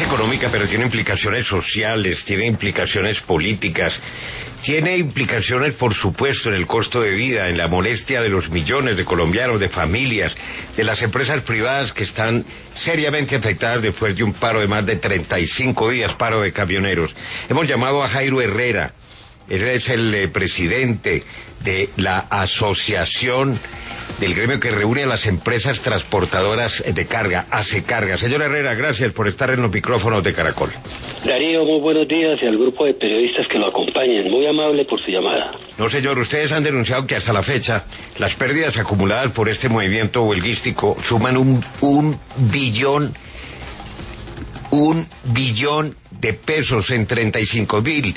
económica, pero tiene implicaciones sociales, tiene implicaciones políticas, tiene implicaciones, por supuesto, en el costo de vida, en la molestia de los millones de colombianos, de familias, de las empresas privadas que están seriamente afectadas después de un paro de más de 35 días, paro de camioneros. Hemos llamado a Jairo Herrera. Él es el presidente de la asociación del gremio que reúne a las empresas transportadoras de carga, ACECarga. Señor Herrera, gracias por estar en los micrófonos de Caracol. Darío, muy buenos días, y al grupo de periodistas que lo acompañan. Muy amable por su llamada. No, señor, ustedes han denunciado que hasta la fecha las pérdidas acumuladas por este movimiento huelguístico suman un billón de pesos en 35 días,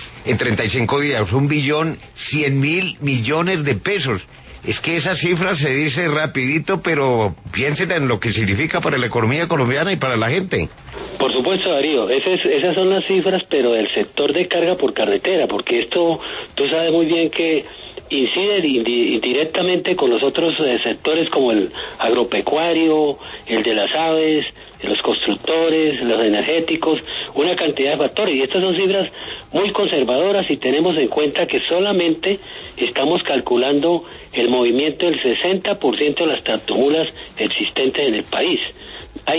1.100.000 millones de pesos. Es que esa cifra se dice rapidito, pero piensen en lo que significa para la economía colombiana y para la gente. Por supuesto, Darío, esas son las cifras, pero del sector de carga por carretera, porque esto, tú sabes muy bien que incide indirectamente con los otros sectores como el agropecuario, el de las aves, los constructores, los energéticos, una cantidad de factores, y estas son cifras muy conservadoras si tenemos en cuenta que solamente estamos calculando el movimiento del 60% de las tractomulas existentes en el país. Hay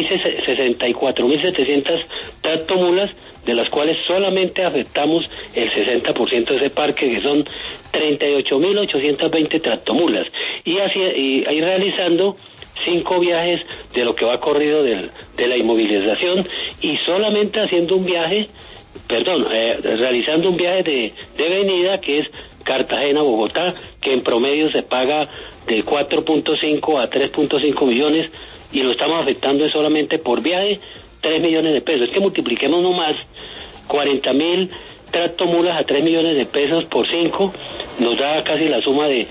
64.700 tractomulas, de las cuales solamente afectamos el 60% de ese parque, que son 38.820 tractomulas, y ahí realizando 5 viajes de lo que va corrido de la inmovilización, y solamente haciendo un viaje, realizando un viaje de venida, que es Cartagena-Bogotá, que en promedio se paga de 4.5 a 3.5 millones, y lo estamos afectando solamente por viaje 3 millones de pesos. Es que multipliquemos nomás 40.000 tractomulas a 3 millones de pesos por 5, nos da casi la suma de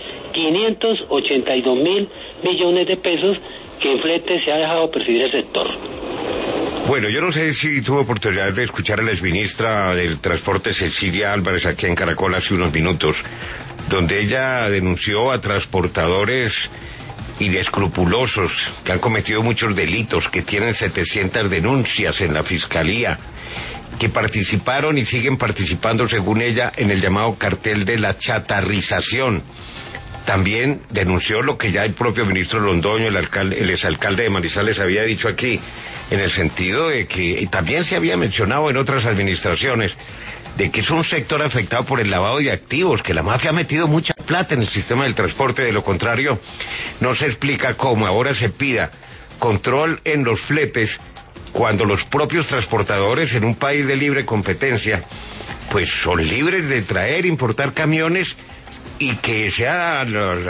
582.000 millones de pesos que en flete se ha dejado percibir el sector. Bueno, yo no sé si tuve oportunidad de escuchar a la exministra del Transporte, Cecilia Álvarez, aquí en Caracol hace unos minutos, donde ella denunció a transportadores inescrupulosos que han cometido muchos delitos, que tienen 700 denuncias en la Fiscalía, que participaron y siguen participando, según ella, en el llamado cartel de la chatarrización. También denunció lo que ya el propio ministro Londoño, el exalcalde de Manizales, había dicho aquí, en el sentido de que también se había mencionado en otras administraciones, de que es un sector afectado por el lavado de activos, que la mafia ha metido mucha plata en el sistema del transporte. De lo contrario, no se explica cómo ahora se pida control en los fletes cuando los propios transportadores en un país de libre competencia pues son libres de traer, importar camiones, y que sean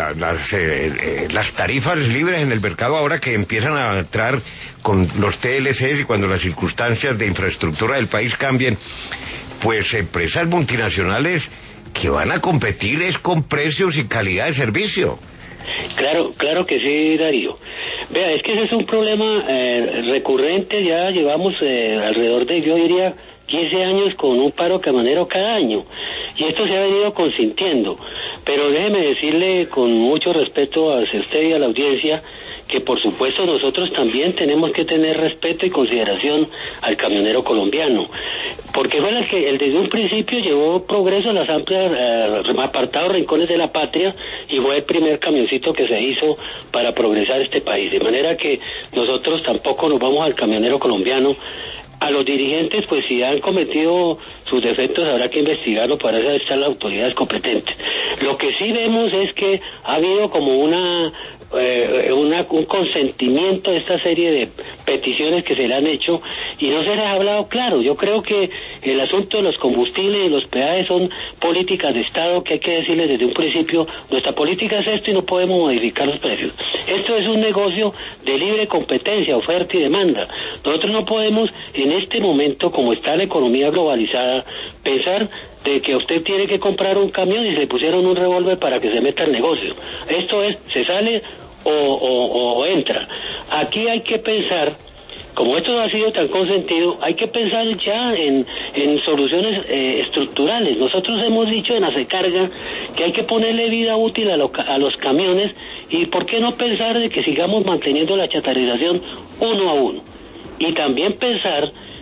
las tarifas libres en el mercado ahora que empiezan a entrar con los TLCs, y cuando las circunstancias de infraestructura del país cambien, pues empresas multinacionales que van a competir es con precios y calidad de servicio. Claro que sí, Darío. Vea, es que ese es un problema recurrente. Ya llevamos alrededor de, yo diría, 15 años con un paro camionero cada año, y esto se ha venido consintiendo, pero déjeme decirle con mucho respeto hacia usted y a la audiencia que por supuesto nosotros también tenemos que tener respeto y consideración al camionero colombiano, porque fue el que desde un principio llevó progreso a las amplias apartados rincones de la patria, y fue el primer camioncito que se hizo para progresar este país, de manera que nosotros tampoco nos vamos al camionero colombiano. A los dirigentes, pues si han cometido sus defectos habrá que investigarlo, para eso están las autoridades competentes. Lo que sí vemos es que ha habido como un consentimiento de esta serie de peticiones que se le han hecho, y no se les ha hablado claro. Yo creo que el asunto de los combustibles y los peajes son políticas de Estado que hay que decirles desde un principio: nuestra política es esto y no podemos modificar los precios. Esto es un negocio de libre competencia, oferta y demanda. Nosotros no podemos en este momento, como está la economía globalizada, pensar de que usted tiene que comprar un camión y se le pusieron un revólver para que se meta al negocio. Esto es, se sale o entra. Aquí hay que pensar, como esto ha sido tan consentido, hay que pensar ya en soluciones estructurales. Nosotros hemos dicho en ACECarga que hay que ponerle vida útil a los camiones, y por qué no pensar de que sigamos manteniendo la chatarrización uno a uno. Y también pensar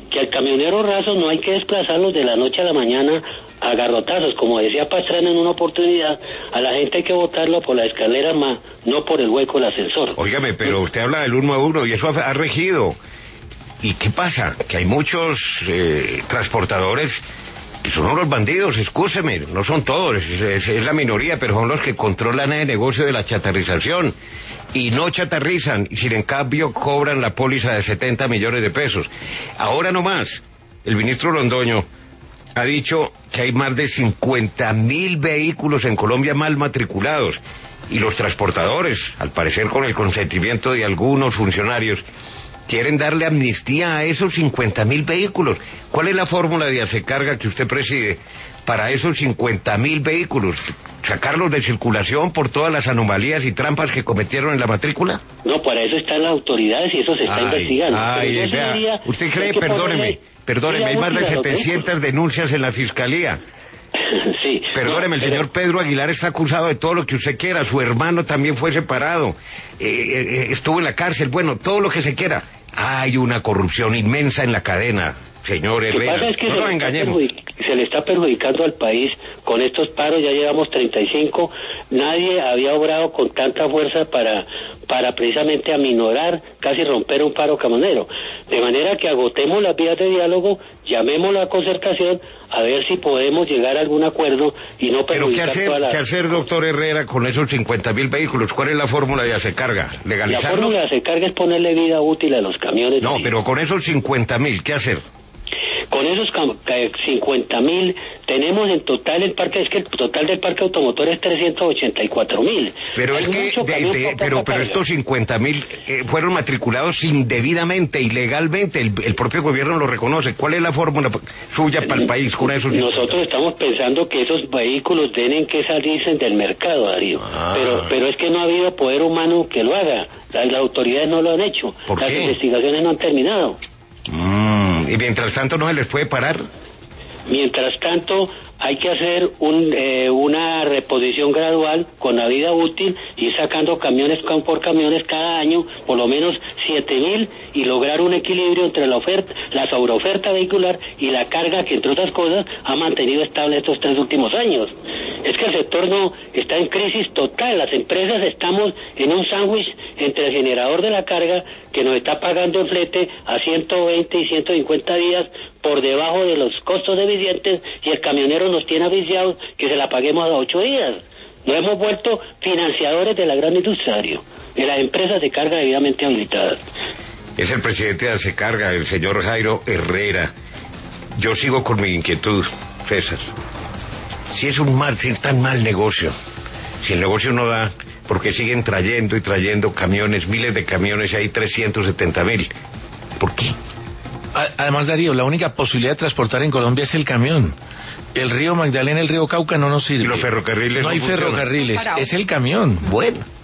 que al camionero raso no hay que desplazarlos de la noche a la mañana a garrotazos, como decía Pastrana en una oportunidad, a la gente hay que botarlo por la escalera más, no por el hueco del ascensor. Óigame, pero usted habla del 1 a 1 y eso ha regido. ¿Y qué pasa? Que hay muchos transportadores que son unos bandidos, excúseme, no son todos, es la minoría, pero son los que controlan el negocio de la chatarrización. Y no chatarrizan, y sin en cambio cobran la póliza de 70 millones de pesos. Ahora no más, el ministro Londoño ha dicho que hay más de 50.000 vehículos en Colombia mal matriculados, y los transportadores, al parecer con el consentimiento de algunos funcionarios, quieren darle amnistía a esos 50.000 vehículos. ¿Cuál es la fórmula de Asecarga que usted preside para esos 50.000 vehículos? ¿Sacarlos de circulación por todas las anomalías y trampas que cometieron en la matrícula? No, para eso están las autoridades y eso se está investigando. Vea, ¿usted cree, perdóneme, hay más de 700 denuncias en la Fiscalía? Sí. Perdóneme, el señor Pedro Aguilar está acusado de todo lo que usted quiera, su hermano también fue separado, estuvo en la cárcel, bueno, todo lo que se quiera. Hay una corrupción inmensa en la cadena, señor Herrera, lo que pasa es que no nos engañemos. Se le está perjudicando al país con estos paros, ya llevamos 35, nadie había obrado con tanta fuerza para precisamente aminorar, casi romper un paro camionero, de manera que agotemos las vías de diálogo, llamémoslo a concertación, a ver si podemos llegar a algún acuerdo y no perjudicar. Pero ¿qué hacer, doctor Herrera, con esos 50.000 vehículos? ¿Cuál es la fórmula de Asecarga? ¿Legalizarlos? La fórmula de Asecarga es ponerle vida útil a los camiones. No, pero con esos 50.000, ¿qué hacer? Con esos 50.000 tenemos en total el parque, es que el total del parque automotor es 384.000. Pero es que, pero estos 50.000 fueron matriculados indebidamente, ilegalmente, el propio gobierno lo reconoce. ¿Cuál es la fórmula suya para el país con esos 50.000? Nosotros estamos pensando que esos vehículos tienen que salirse del mercado, Darío. Pero es que no ha habido poder humano que lo haga. Las autoridades no lo han hecho. ¿Por qué? Las investigaciones no han terminado. ¿Y mientras tanto no se les puede parar? Mientras tanto, hay que hacer una reposición gradual con la vida útil, ir sacando camiones por camiones cada año, por lo menos 7.000, y lograr un equilibrio entre la sobreoferta vehicular y la carga que, entre otras cosas, ha mantenido estable estos 3 últimos años. Es que el sector no está en crisis total. Las empresas estamos en un sándwich entre el generador de la carga, que nos está pagando el flete a 120 y 150 días por debajo de los costos eficientes, y el camionero nos tiene aficiados que se la paguemos a 8 días. Nos hemos vuelto financiadores de la gran industria, de las empresas de carga debidamente habilitadas. Es el presidente de Asecarga, el señor Jairo Herrera. Yo sigo con mi inquietud, César. Si es tan mal negocio, si el negocio no da, porque siguen trayendo y trayendo camiones, miles de camiones, y hay 370.000. ¿Por qué? Además, Darío, la única posibilidad de transportar en Colombia es el camión. El río Magdalena, el río Cauca no nos sirve. ¿Y los ferrocarriles? No hay ferrocarriles, es el camión. Bueno.